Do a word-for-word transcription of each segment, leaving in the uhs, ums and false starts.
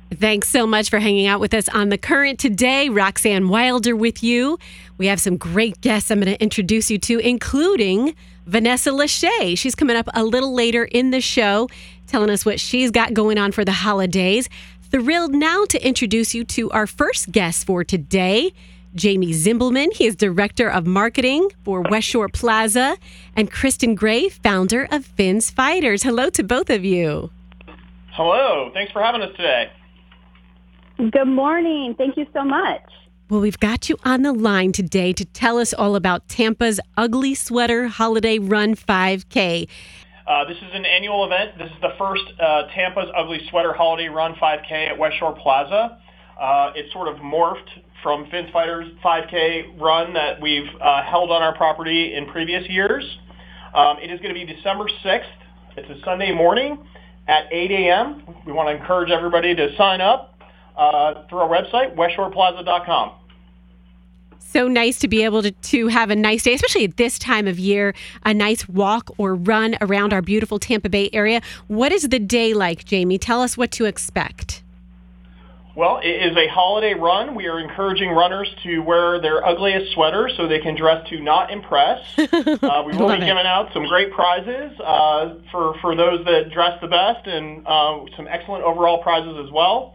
Thanks so much for hanging out with us on The Current today. Roxanne Wilder with you. We have some great guests I'm going to introduce you to, including Vanessa Lachey. She's coming up a little later in the show, telling us what she's got going on for the holidays. Thrilled now to introduce you to our first guest for today, Jamie Zimbelman. He is Director of Marketing for West Shore Plaza, and Kristen Gray, founder of Finn's Fighters. Hello to both of you. Hello. Thanks for having us today. Good morning. Thank you so much. Well, we've got you on the line today to tell us all about Tampa's Ugly Sweater Holiday Run five K. Uh, this is an annual event. This is the first uh, Tampa's Ugly Sweater Holiday Run five K at West Shore Plaza. Uh, it's sort of morphed from Finn's Fighters five K run that we've uh, held on our property in previous years. Um, it is going to be December sixth. It's a Sunday morning at eight a.m. We want to encourage everybody to sign up uh, through our website, west shore plaza dot com. So nice to be able to, to have a nice day, especially at this time of year, a nice walk or run around our beautiful Tampa Bay area. What is the day like, Jamie? Tell us what to expect. Well, it is a holiday run. We are encouraging runners to wear their ugliest sweater so they can dress to not impress. Uh, we will be giving out some great prizes uh, for, for those that dress the best, and uh, some excellent overall prizes as well.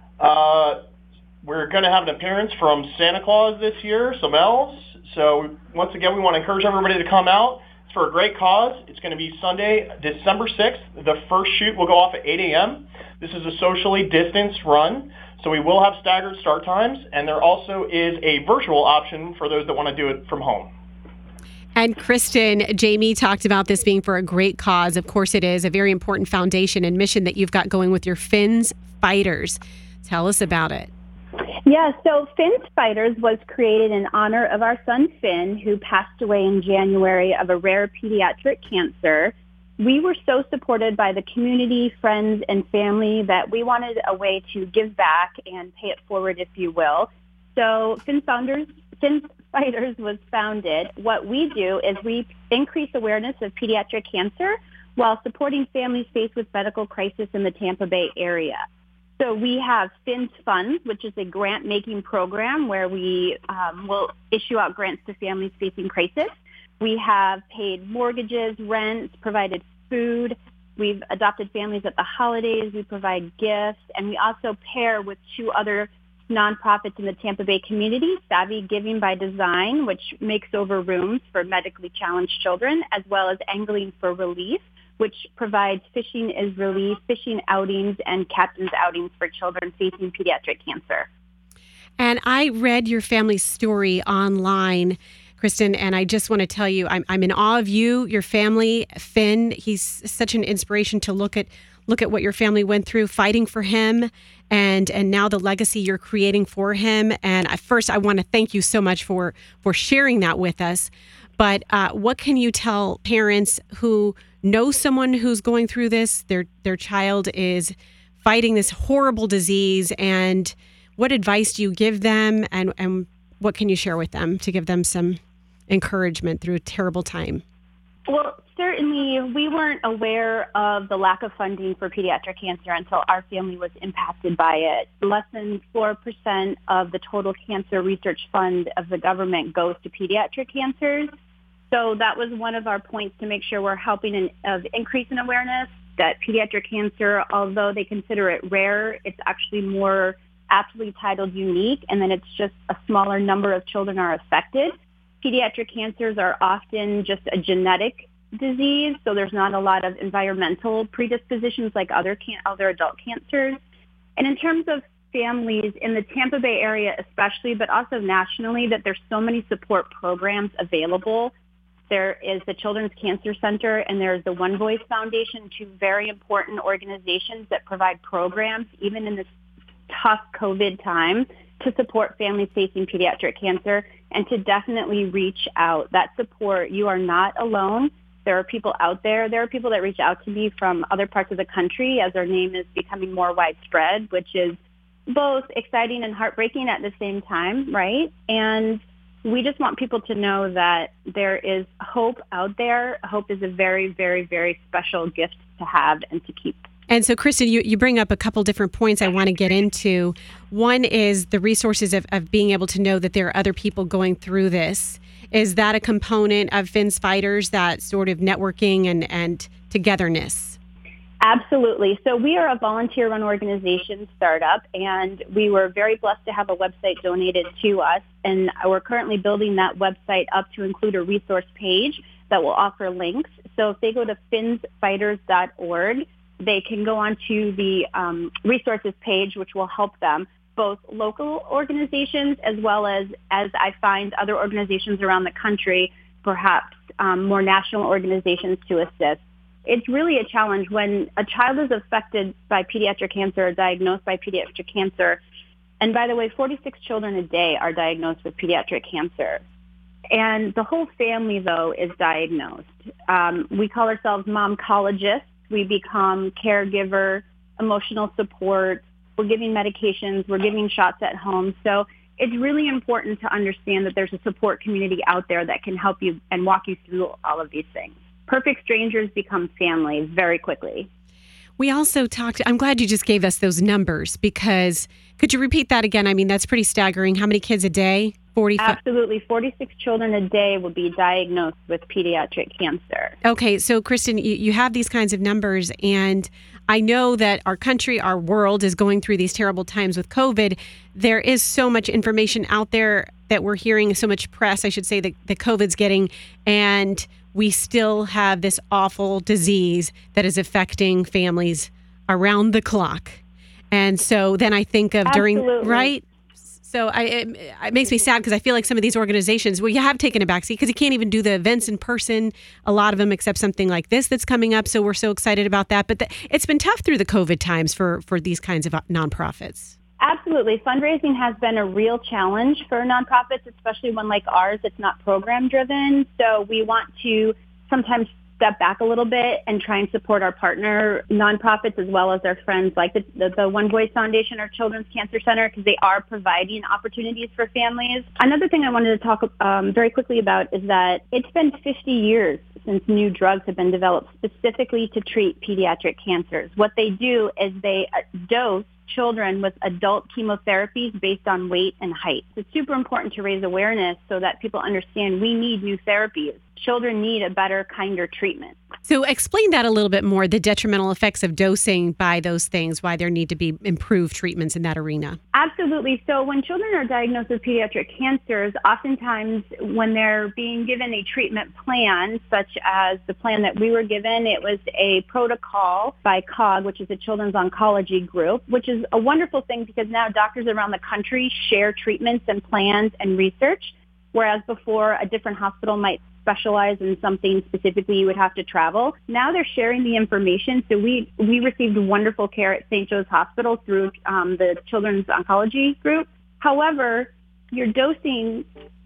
Uh, we're going to have an appearance from Santa Claus this year, some elves. So once again, we want to encourage everybody to come out. It's for a great cause. It's going to be Sunday, December sixth. The first shoot will go off at eight a.m. This is a socially distanced run. So we will have staggered start times, and there also is a virtual option for those that want to do it from home. And Kristen, Jamie talked about this being for a great cause. Of course it is, a very important foundation and mission that you've got going with your Finn's Fighters. Tell us about it. Yeah, so Finn's Fighters was created in honor of our son Finn, who passed away in January of a rare pediatric cancer. We were so supported by the community, friends, and family that we wanted a way to give back and pay it forward, if you will. So Finn's Founders, Finn's Fighters was founded. What we do is we increase awareness of pediatric cancer while supporting families faced with medical crisis in the Tampa Bay area. So we have Finn's Funds, which is a grant-making program where we um, will issue out grants to families facing crisis. We have paid mortgages, rents, provided food. We've adopted families at the holidays. We provide gifts. And we also pair with two other nonprofits in the Tampa Bay community, Savvy Giving by Design, which makes over rooms for medically challenged children, as well as Angling for Relief, which provides Fishing is Relief, fishing outings, and captain's outings for children facing pediatric cancer. And I read your family's story online, Kristen, and I just want to tell you, I'm I'm in awe of you, your family, Finn. He's such an inspiration to look at look at what your family went through, fighting for him, and and now the legacy you're creating for him. And at first, I want to thank you so much for for sharing that with us. But uh, what can you tell parents who know someone who's going through this? Their their child is fighting this horrible disease, and what advice do you give them, and and what can you share with them to give them some encouragement through a terrible time? Well, certainly we weren't aware of the lack of funding for pediatric cancer until our family was impacted by it. Less than four percent of the total cancer research fund of the government goes to pediatric cancers. So that was one of our points to make sure we're helping in, of increasing awareness that pediatric cancer, although they consider it rare, it's actually more aptly titled unique, and then it's just a smaller number of children are affected. Pediatric cancers are often just a genetic disease, so there's not a lot of environmental predispositions like other can- other adult cancers. And in terms of families in the Tampa Bay area especially, but also nationally, that there's so many support programs available. There is the Children's Cancer Center, and there's the One Voice Foundation, two very important organizations that provide programs, even in this tough COVID time, to support families facing pediatric cancer and to definitely reach out. That support, you are not alone. There are people out there. There are people that reach out to me from other parts of the country as our name is becoming more widespread, which is both exciting and heartbreaking at the same time, right? And we just want people to know that there is hope out there. Hope is a very, very, very special gift to have and to keep. And so, Kristen, you, you bring up a couple different points I want to get into. One is the resources of, of being able to know that there are other people going through this. Is that a component of Finn's Fighters, that sort of networking and, and togetherness? Absolutely. So we are a volunteer-run organization startup, and we were very blessed to have a website donated to us. And we're currently building that website up to include a resource page that will offer links. So if they go to fins fighters dot org, they can go onto the um, resources page, which will help them, both local organizations as well as, as I find other organizations around the country, perhaps um, more national organizations to assist. It's really a challenge when a child is affected by pediatric cancer or diagnosed by pediatric cancer. And by the way, forty-six children a day are diagnosed with pediatric cancer. And the whole family, though, is diagnosed. Um, we call ourselves momcologists. We become caregiver, emotional support. We're giving medications. We're giving shots at home. So it's really important to understand that there's a support community out there that can help you and walk you through all of these things. Perfect strangers become family very quickly. We also talked, I'm glad you just gave us those numbers, because could you repeat that again? I mean, that's pretty staggering. How many kids a day? forty-five Absolutely. forty-six children a day will be diagnosed with pediatric cancer. Okay. So, Kristen, you, you have these kinds of numbers, and I know that our country, our world is going through these terrible times with COVID. There is so much information out there that we're hearing, so much press, I should say, that, that COVID's getting, and we still have this awful disease that is affecting families around the clock. And so then I think of Absolutely. during, right? So I, it, it makes me sad because I feel like some of these organizations, well, you have taken a backseat because you can't even do the events in person, a lot of them, except something like this that's coming up. So we're so excited about that. But the, it's been tough through the COVID times for, for these kinds of nonprofits. Absolutely. Fundraising has been a real challenge for nonprofits, especially one like ours. It's not program driven. So we want to sometimes step back a little bit and try and support our partner nonprofits as well as our friends like the, the, the One Voice Foundation or Children's Cancer Center, because they are providing opportunities for families. Another thing I wanted to talk um, very quickly about is that it's been fifty years since new drugs have been developed specifically to treat pediatric cancers. What they do is they dose children with adult chemotherapies based on weight and height. It's super important to raise awareness so that people understand we need new therapies. Children need a better, kinder treatment. So explain that a little bit more, the detrimental effects of dosing by those things, why there need to be improved treatments in that arena. Absolutely. So when children are diagnosed with pediatric cancers, oftentimes when they're being given a treatment plan, such as the plan that we were given, it was a protocol by C O G, which is a children's oncology group, which is a wonderful thing because now doctors around the country share treatments and plans and research, whereas before a different hospital might specialize in something specifically, you would have to travel. Now they're sharing the information. So we, we received wonderful care at Saint Joe's Hospital through um, the Children's Oncology Group. However, you're dosing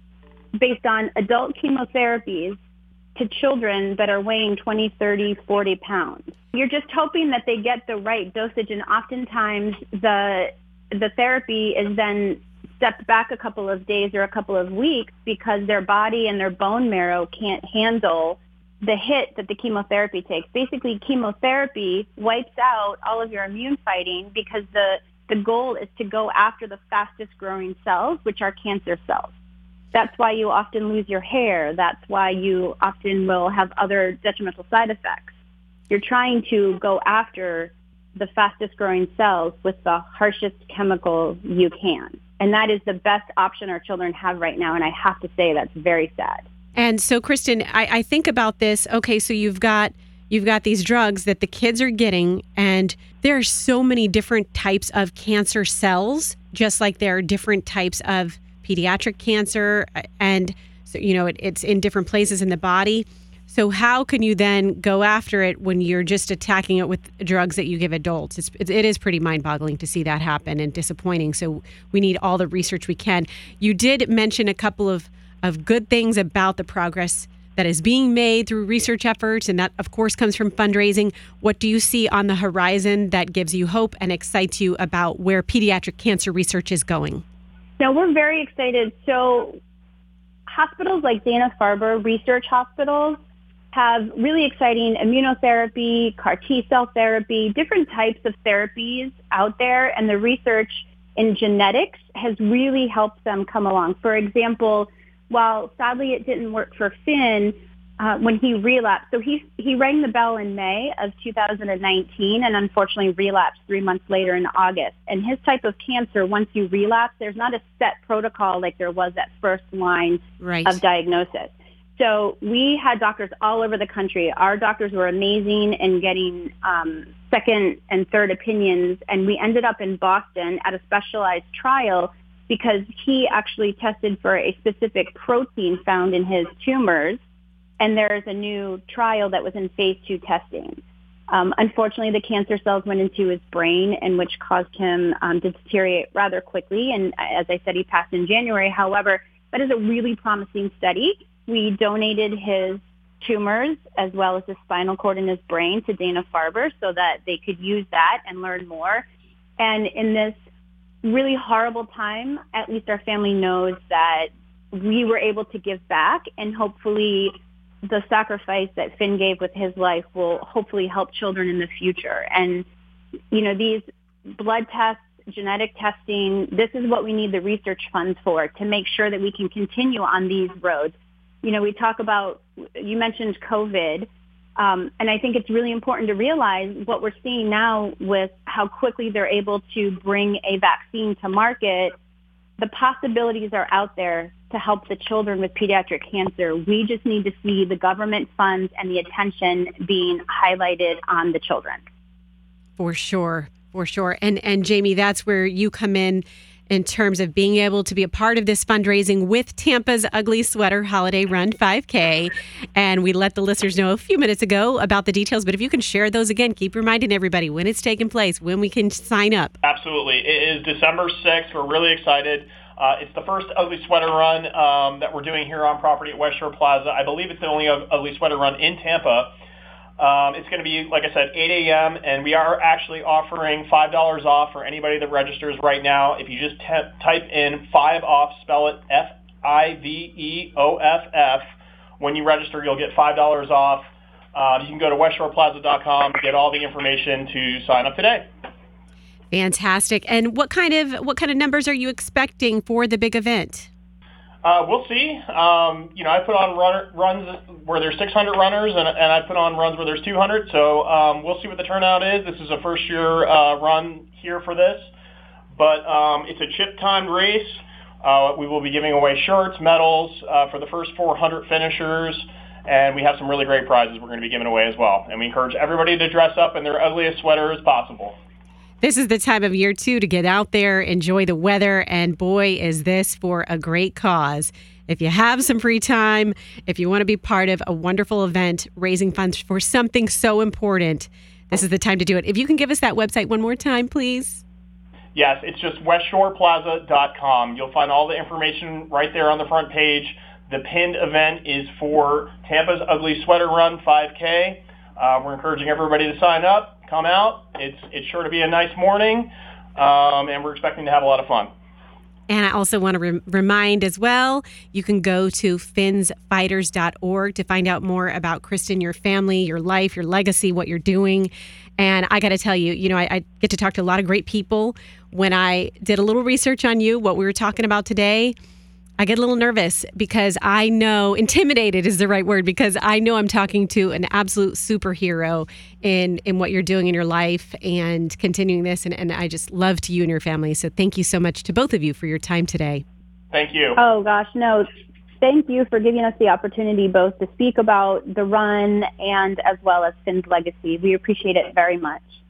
based on adult chemotherapies to children that are weighing twenty, thirty, forty pounds. You're just hoping that they get the right dosage, and oftentimes the the therapy is then stepped back a couple of days or a couple of weeks because their body and their bone marrow can't handle the hit that the chemotherapy takes. Basically, chemotherapy wipes out all of your immune fighting because the, the goal is to go after the fastest growing cells, which are cancer cells. That's why you often lose your hair. That's why you often will have other detrimental side effects. You're trying to go after the fastest growing cells with the harshest chemical you can. And that is the best option our children have right now. And I have to say that's very sad. And so, Kristen, I, I think about this. Okay, so you've got you've got these drugs that the kids are getting, and there are so many different types of cancer cells, just like there are different types of pediatric cancer. And so, you know, it, it's in different places in the body. So how can you then go after it when you're just attacking it with drugs that you give adults? It's, it is pretty mind-boggling to see that happen and disappointing. So we need all the research we can. You did mention a couple of, of good things about the progress that is being made through research efforts, and that, of course, comes from fundraising. What do you see on the horizon that gives you hope and excites you about where pediatric cancer research is going? No, we're very excited. So hospitals like Dana-Farber research hospitals have really exciting immunotherapy, C A R T-cell therapy, different types of therapies out there, and the research in genetics has really helped them come along. For example, while sadly it didn't work for Finn, uh, when he relapsed, so he he rang the bell in May of two thousand nineteen and unfortunately relapsed three months later in August. And his type of cancer, once you relapse, there's not a set protocol like there was at first line right. of diagnosis. So we had doctors all over the country. Our doctors were amazing in getting um, second and third opinions, and we ended up in Boston at a specialized trial because he actually tested for a specific protein found in his tumors, and there's a new trial that was in phase two testing. Um, unfortunately, the cancer cells went into his brain, and which caused him um, to deteriorate rather quickly, and as I said, he passed in January. However, that is a really promising study. We donated his tumors as well as the spinal cord in his brain to Dana-Farber so that they could use that and learn more. And in this really horrible time, at least our family knows that we were able to give back, and hopefully the sacrifice that Finn gave with his life will hopefully help children in the future. And, you know, these blood tests, genetic testing, this is what we need the research funds for, to make sure that we can continue on these roads. You know, we talk about, you mentioned COVID, um, and I think it's really important to realize what we're seeing now with how quickly they're able to bring a vaccine to market. The possibilities are out there to help the children with pediatric cancer. We just need to see the government funds and the attention being highlighted on the children. For sure, for sure. And and Jamie, that's where you come in in terms of being able to be a part of this fundraising with Tampa's Ugly Sweater Holiday Run five K. And we let the listeners know a few minutes ago about the details, but if you can share those again, keep reminding everybody when it's taking place, when we can sign up. Absolutely. It is December sixth. We're really excited. Uh, it's the first Ugly Sweater Run um, that we're doing here on property at West Shore Plaza. I believe it's the only Ugly Sweater Run in Tampa. Um, it's going to be, like I said, eight a.m., and we are actually offering five dollars off for anybody that registers right now. If you just t- type in five off, spell it F I V E O F F, when you register, you'll get five dollars off. Uh, you can go to west shore plaza dot com to get all the information to sign up today. Fantastic. And what kind of what kind of numbers are you expecting for the big event? Uh, we'll see. Um, you know, I put on run, runs where there's six hundred runners, and, and I put on runs where there's two hundred. So um, we'll see what the turnout is. This is a first-year uh, run here for this, but um, it's a chip-timed race. Uh, we will be giving away shirts, medals uh, for the first four hundred finishers, and we have some really great prizes we're going to be giving away as well. And we encourage everybody to dress up in their ugliest sweater as possible. This is the time of year, too, to get out there, enjoy the weather, and boy, is this for a great cause. If you have some free time, if you want to be part of a wonderful event, raising funds for something so important, this is the time to do it. If you can give us that website one more time, please. Yes, it's just west shore plaza dot com. You'll find all the information right there on the front page. The pinned event is for Tampa's Ugly Sweater Run five K. Uh, we're encouraging everybody to sign up. Come out. It's it's sure to be a nice morning, um, and we're expecting to have a lot of fun. And I also want to re- remind as well, you can go to fins fighters dot org to find out more about Kristen, your family, your life, your legacy, what you're doing. And I got to tell you, you know, I, I get to talk to a lot of great people. When I did a little research on you, what we were talking about today, I get a little nervous because I know, intimidated is the right word, because I know I'm talking to an absolute superhero in, in what you're doing in your life and continuing this. And, and I just love to you and your family. So thank you so much to both of you for your time today. Thank you. Oh, gosh, no. Thank you for giving us the opportunity both to speak about the run and as well as Finn's legacy. We appreciate it very much.